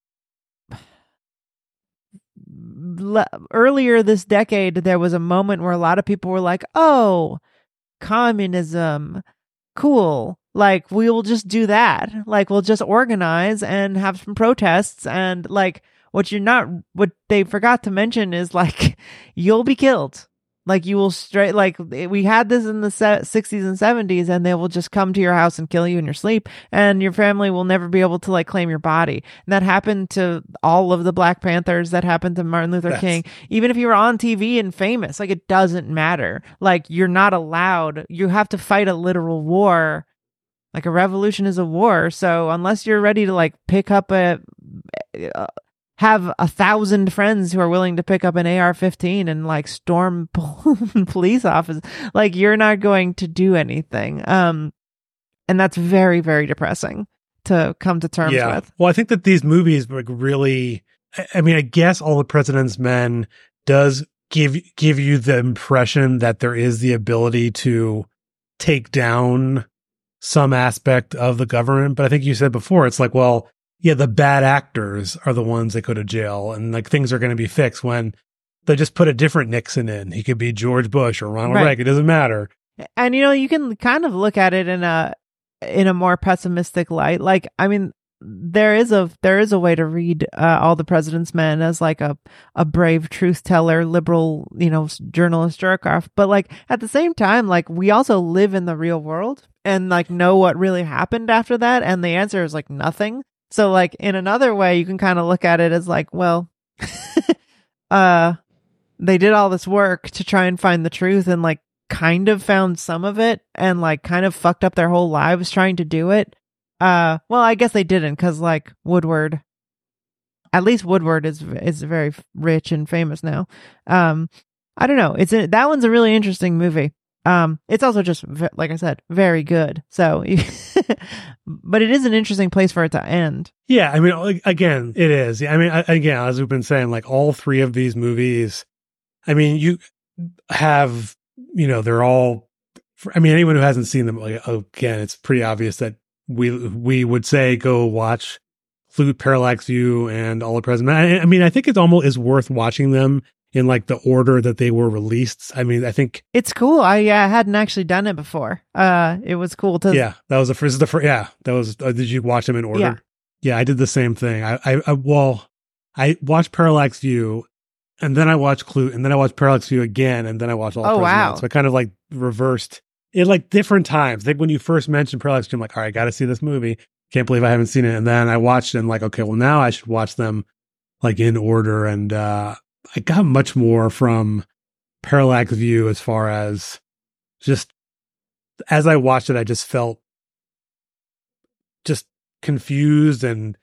earlier this decade, there was a moment where a lot of people were like, oh, communism, cool. Like, we'll just do that. Like, we'll just organize and have some protests. And like, what they forgot to mention is like, you'll be killed. Like, you will like, we had this in the 60s and 70s, and they will just come to your house and kill you in your sleep, and your family will never be able to like claim your body. And that happened to all of the Black Panthers. That happened to Martin Luther King. Even if you were on TV and famous, like, it doesn't matter. Like, you're not allowed. You have to fight a literal war. Like, a revolution is a war. So unless you're ready to like pick up have 1,000 friends who are willing to pick up an AR-15 and like storm police office, like, you're not going to do anything. And that's very, very depressing to come to terms with. Well, I think that these movies like really, I mean, I guess All the President's Men does give you the impression that there is the ability to take down some aspect of the government. But I think you said before, it's like, well, yeah, the bad actors are the ones that go to jail, and like things are going to be fixed when they just put a different Nixon in. He could be George Bush or Ronald Reagan. It doesn't matter. And you can kind of look at it in a more pessimistic light. Like, I mean, there is a way to read All the President's Men as like a brave truth teller, liberal, journalist jerk off. But like at the same time, like, we also live in the real world and like know what really happened after that. And the answer is like nothing. So like in another way, you can kind of look at it as like, well, they did all this work to try and find the truth and like kind of found some of it and like kind of fucked up their whole lives trying to do it. Well, I guess they didn't, because like Woodward, at least Woodward is very rich and famous now. I don't know. That one's a really interesting movie. It's also just, like I said, very good. So, but it is an interesting place for it to end. Yeah, I mean, again, it is. I mean, again, as we've been saying, like all three of these movies, I mean, you have, they're all, I mean, anyone who hasn't seen them, like, again, it's pretty obvious that we would say go watch Flute, Parallax View, and All the President's Men. I mean, I think it almost is worth watching them in like the order that they were released. I mean, I think it's cool. I hadn't actually done it before. It was cool to. Yeah, that was the first. Yeah, that was. Did you watch them in order? Yeah, I did the same thing. I watched Parallax View, and then I watched Clute, and then I watched Parallax View again, and then I watched All the President's Men. So I kind of like reversed it, like different times. I think when you first mentioned Parallax View, I'm like, all right, got to see this movie. Can't believe I haven't seen it. And then I watched it and like, okay, well now I should watch them like in order. And I got much more from Parallax View as far as just as I watched it, I just felt just confused and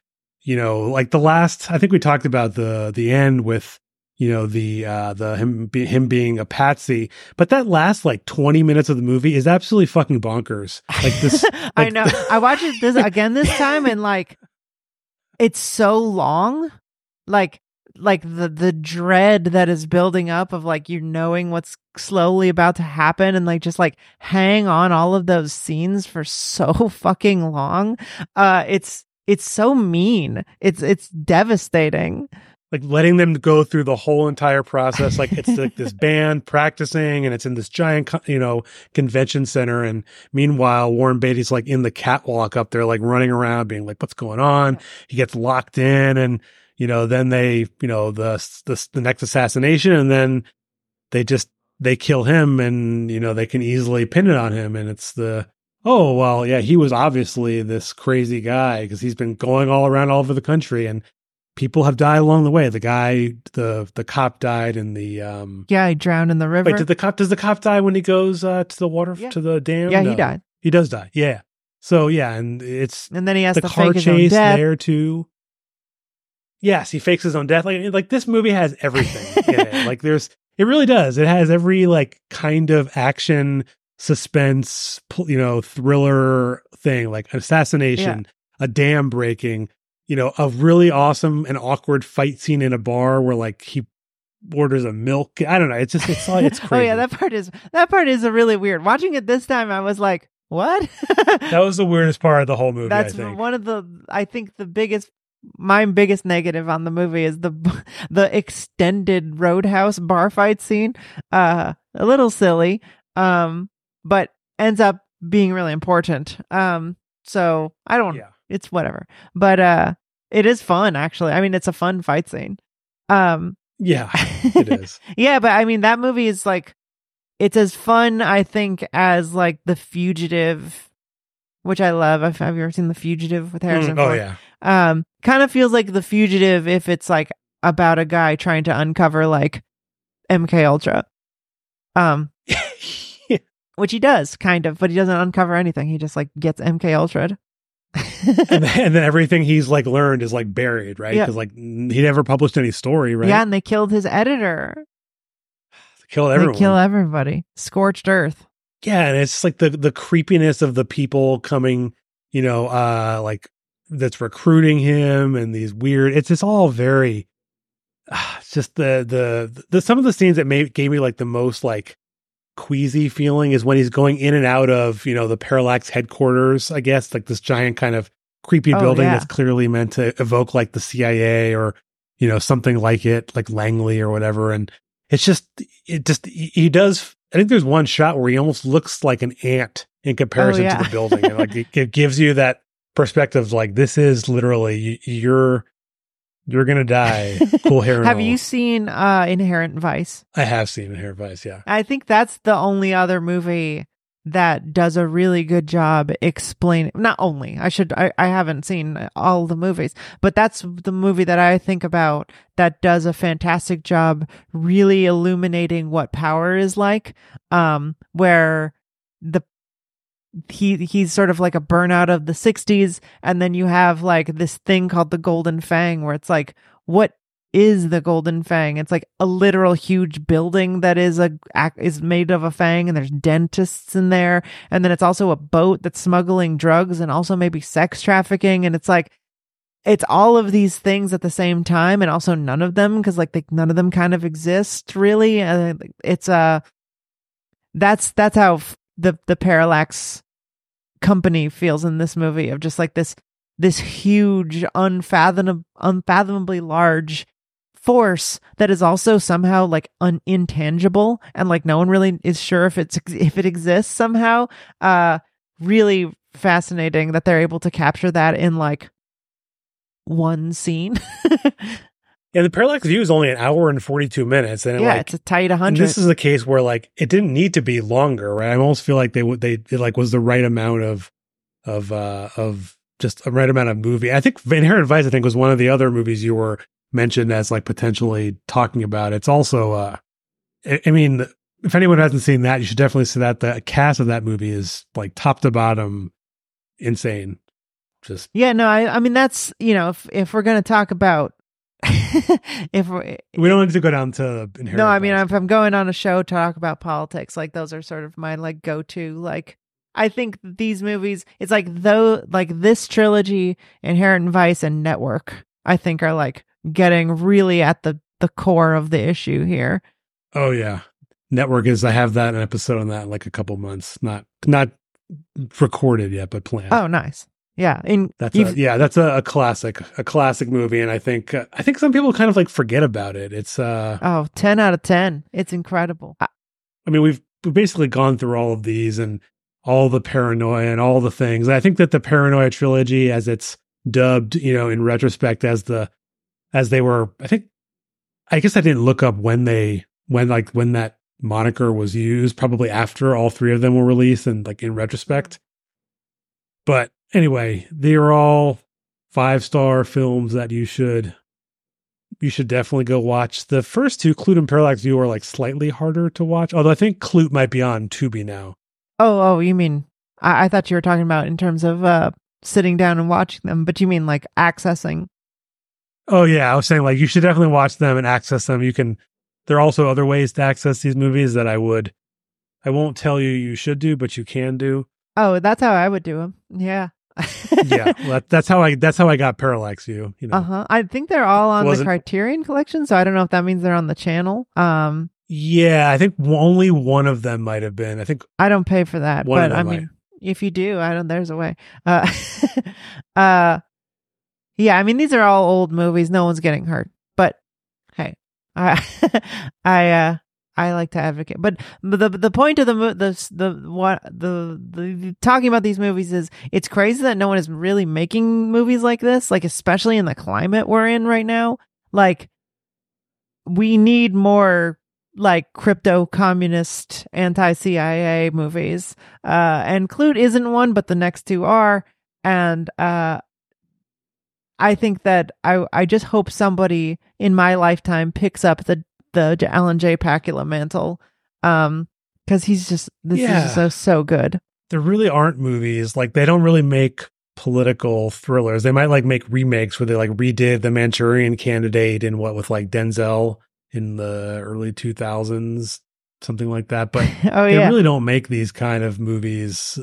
you know, like the last, I think we talked about the end with, you know, him being a patsy, but that last like 20 minutes of the movie is absolutely fucking bonkers. Like this, like, I know. I watched it again this time, and like, it's so long, like the dread that is building up of like you knowing what's slowly about to happen, and like just like hang on all of those scenes for so fucking long. It's so mean. It's devastating. Like letting them go through the whole entire process. Like it's like this band practicing, and it's in this giant, you know, convention center. And meanwhile, Warren Beatty's like in the catwalk up there, like running around being like, what's going on? He gets locked in, and, you know, then they, you know, the next assassination, and then they kill him, and, you know, they can easily pin it on him. And it's oh, well, yeah, he was obviously this crazy guy because he's been going all over the country, and people have died along the way. The guy, the cop died in the he drowned in the river. Wait, does the cop die when he goes to the water to the dam? Yeah, no. he died. He does die. Yeah. So yeah, and then he has the to car fake his own chase death. there too. Yes, he fakes his own death. Like this movie has everything in it. Like it really does. It has every like kind of action, suspense, you know, thriller thing, like assassination, a dam breaking, you know, a really awesome and awkward fight scene in a bar where like he orders a milk. I don't know. It's crazy. Oh yeah, that part is a really weird. Watching it this time, I was like, what? That was the weirdest part of the whole movie. That's one of my biggest negative on the movie is the extended Roadhouse bar fight scene. A little silly, but ends up being really important. So I don't. Yeah. It's whatever, but it is fun actually. I mean, it's a fun fight scene. Yeah, it is. Yeah, but I mean, that movie is like, it's as fun, I think, as like The Fugitive, which I love. Have you ever seen The Fugitive with Harrison Ford? Oh yeah. Kind of feels like The Fugitive if it's like about a guy trying to uncover like MK Ultra. Which he does kind of, but he doesn't uncover anything. He just like gets MK Ultra. and then everything he's like learned is like buried, right? Because like he never published any story, right? Yeah, and they killed his editor. Killed everyone. They kill everybody. Scorched earth. Yeah, and it's just like the creepiness of the people coming, you know, like that's recruiting him, and these weird. It's just all very. It's just the some of the scenes that gave me like the most like queasy feeling is when he's going in and out of, you know, the Parallax headquarters, I guess, like this giant kind of creepy building that's clearly meant to evoke like the CIA or, you know, something like it, like Langley or whatever. And he does, I think there's one shot where he almost looks like an ant in comparison to the building. And like it gives you that perspective, like this is literally, you're going to die. Cool hair. Have you seen Inherent Vice? I have seen Inherent Vice, yeah. I think that's the only other movie that does a really good job explaining, not only, I haven't seen all the movies, but that's the movie that I think about that does a fantastic job really illuminating what power is like, where he's sort of like a burnout of the 60s, and then you have like this thing called the Golden Fang, where it's like, what is the Golden Fang? It's like a literal huge building that is made of a fang, and there's dentists in there, and then it's also a boat that's smuggling drugs and also maybe sex trafficking, and it's like, it's all of these things at the same time, and also none of them, because like none of them kind of exist really. It's that's how the Parallax company feels in this movie, of just like this huge unfathomably large force that is also somehow like intangible, and like no one really is sure if it exists somehow. Really fascinating that they're able to capture that in like one scene. And the Parallax View is only an hour and 42 minutes. And it's a tight 100. This is a case where like it didn't need to be longer, right? I almost feel like it like was the right amount of just a right amount of movie. I think Inherent Vice, I think, was one of the other movies you were mentioned as like potentially talking about. It's also, I mean, if anyone hasn't seen that, you should definitely see that. The cast of that movie is like top to bottom insane. Just Yeah, no, I mean that's, if we're gonna talk about if we don't need to go down to Inherent no, I mean Vice. if I'm going on a show to talk about politics, like those are sort of my like go-to. Like I think these movies, it's like this trilogy, Inherent Vice and Network, I think are like getting really at the core of the issue here. Oh yeah, Network is. I have that an episode on that in like a couple months. Not recorded yet, but planned. Oh, nice. Yeah, That's a classic movie, and I think some people kind of like forget about it. It's 10 out of 10. It's incredible. I mean, we've basically gone through all of these and all the paranoia and all the things. And I think that the Paranoia trilogy, as it's dubbed, in retrospect, as they were, I guess I didn't look up when that moniker was used, probably after all three of them were released and like in retrospect. But anyway, they are all 5-star films that you should definitely go watch. The first two, Clute and Parallax View, are like slightly harder to watch. Although I think Clute might be on Tubi now. Oh, you mean, I thought you were talking about in terms of sitting down and watching them, but you mean like accessing. Oh yeah, I was saying like you should definitely watch them and access them. There are also other ways to access these movies that I won't tell you should do, but you can do. Oh, that's how I would do them. Yeah. Yeah, well, that's how I got Parallax View. I think they're all on the Criterion Collection, so I don't know if that means they're on the channel. Yeah, I think only one of them might have been. I think I don't pay for that, but I mean, if you do, there's a way. Yeah, I mean, these are all old movies. No one's getting hurt, but hey, I like to advocate, but the point of the talking about these movies is it's crazy that no one is really making movies like this, like especially in the climate we're in right now. Like we need more like crypto communist anti-CIA movies, and Clute isn't one, but the next two are, and I think that I just hope somebody in my lifetime picks up the Alan J. Pakula mantle, because he's just is so good. There really aren't movies, like they don't really make political thrillers. They might like make remakes where they like redid The Manchurian Candidate and with like Denzel in the early 2000s, something like that. But they really don't make these kind of movies,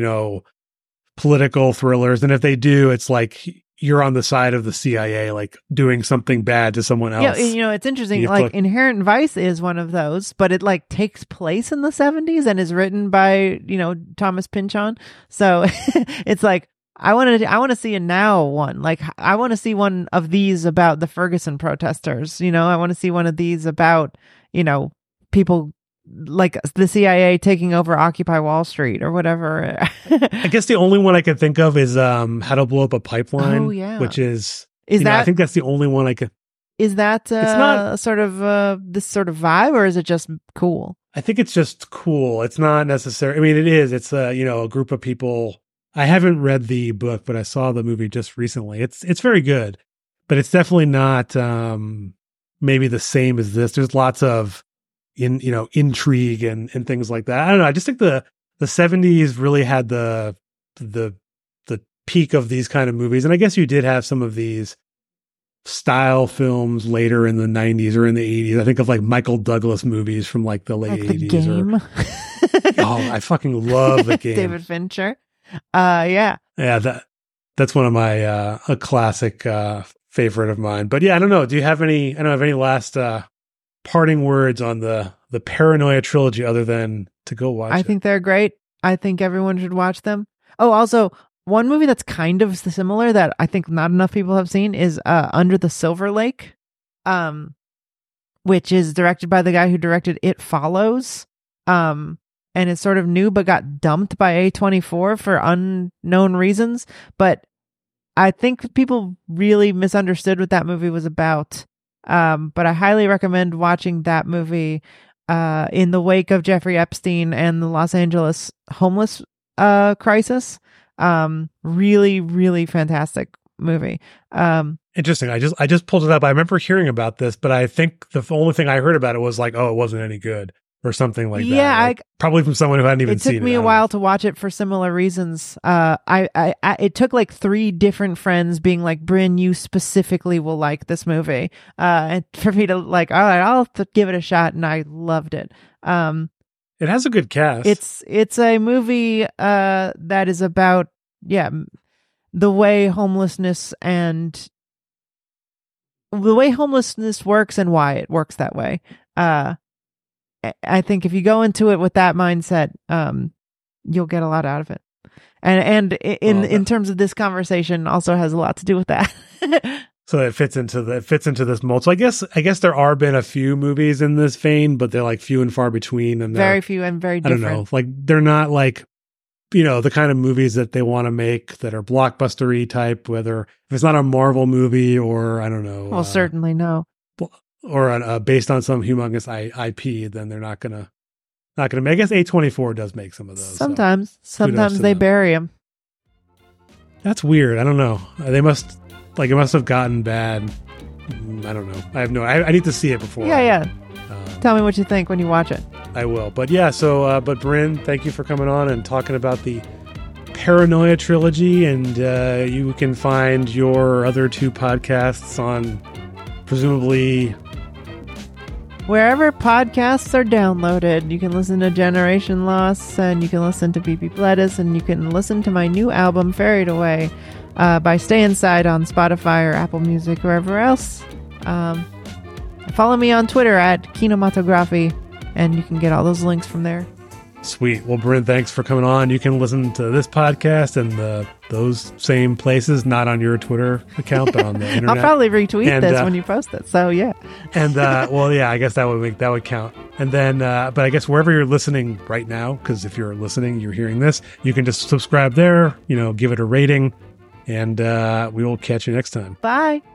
political thrillers. And if they do, it's like you're on the side of the CIA, like doing something bad to someone else. Yeah, it's interesting. Like Inherent Vice is one of those, but it like takes place in the 70s and is written by, Thomas Pynchon. So it's like, I want to see a now one. Like I want to see one of these about the Ferguson protesters. I want to see one of these about, people like the CIA taking over Occupy Wall Street or whatever. I guess the only one I could think of is How to Blow Up a Pipeline. Oh, yeah. Which is that, I think that's the only one I could. Is that it's not sort of this sort of vibe, or is it just cool? I think it's just cool. It's not necessary. I mean, it is. It's a group of people. I haven't read the book, but I saw the movie just recently. It's very good, but it's definitely not maybe the same as this. There's lots of intrigue and things like that. I don't know. I just think the 70s really had the peak of these kind of movies. And I guess you did have some of these style films later in the 90s or in the 80s. I think of like Michael Douglas movies from like the late 80s. The Game. I fucking love The Game. David Fincher. Yeah, that's one of my a classic favorite of mine. But yeah, I don't know. Do you have any? I don't have any last parting words on the Paranoia trilogy other than to go watch. I think they're great. I think everyone should watch them. Oh, also one movie that's kind of similar that I think not enough people have seen is Under the Silver Lake, which is directed by the guy who directed It Follows. And it's sort of new, but got dumped by A24 for unknown reasons. But I think people really misunderstood what that movie was about. But I highly recommend watching that movie in the wake of Jeffrey Epstein and the Los Angeles homeless crisis. Really, really fantastic movie. Interesting. I just pulled it up. I remember hearing about this, but I think the only thing I heard about it was like, oh, it wasn't any good. or something like that. Yeah, Like, probably from someone who hadn't even it seen it. took me I a don't while know. to watch it for similar reasons. It took like 3 different friends being like, Bryn, you specifically will like this movie. And for me to like, all right, I'll give it a shot. And I loved it. It has a good cast. It's a movie, that is about, the way homelessness works and why it works that way. I think if you go into it with that mindset, you'll get a lot out of it. And in terms of this conversation, also has a lot to do with that. So it fits into this mold. So I guess there are been a few movies in this vein, but they're like few and far between, and Very few and very I don't different. know, like they're not like, you know, the kind of movies that they want to make that are blockbustery type. Whether if it's not a Marvel movie or I don't know, Well, certainly no. or based on some humongous IP, then they're not gonna make. I guess A24 does make some of those. Sometimes to they them. bury them. That's weird. I don't know. It must have gotten bad. I don't know. I have no. I need to see it before. Yeah. Tell me what you think when you watch it. I will. But yeah. So, but Bryn, thank you for coming on and talking about the Paranoia trilogy, and you can find your other 2 podcasts on presumably Wherever podcasts are downloaded, you can listen to Generation Loss, and you can listen to PP Pledis, and you can listen to my new album, Ferried Away, by Stay Inside on Spotify or Apple Music, wherever else. Follow me on Twitter at Kinematography, and you can get all those links from there. Sweet. Well, Bryn, thanks for coming on. You can listen to this podcast and those same places, not on your Twitter account, but on the internet. I'll probably retweet And, this when you post it. So yeah. And well, yeah, I guess that would count. And then, but I guess wherever you're listening right now, because if you're listening, you're hearing this, you can just subscribe there. You know, give it a rating, and we will catch you next time. Bye.